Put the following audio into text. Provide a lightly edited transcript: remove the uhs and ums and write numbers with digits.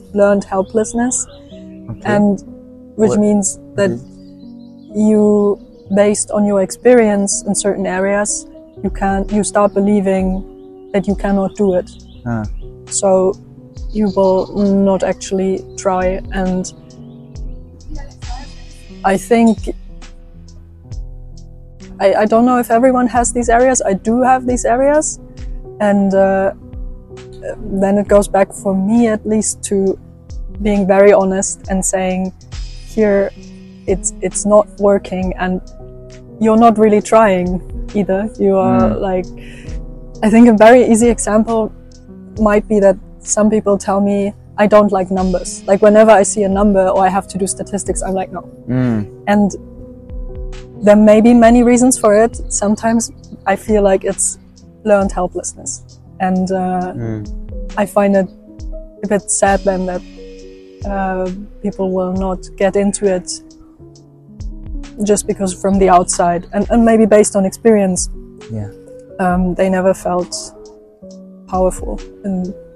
learned helplessness, Okay. and which means that you, based on your experience in certain areas, you start believing that you cannot do it. So you will not actually try. And I think, I don't know if everyone has these areas. I do have these areas, and then it goes back, for me at least, to being very honest and saying, here it's not working, and you're not really trying either. You are like, I think a very easy example might be that some people tell me I don't like numbers. Like whenever I see a number or I have to do statistics, I'm like, no. And there may be many reasons for it. Sometimes I feel like it's learned helplessness. And I find it a bit sad then that people will not get into it just because from the outside, and maybe based on experience, they never felt powerful in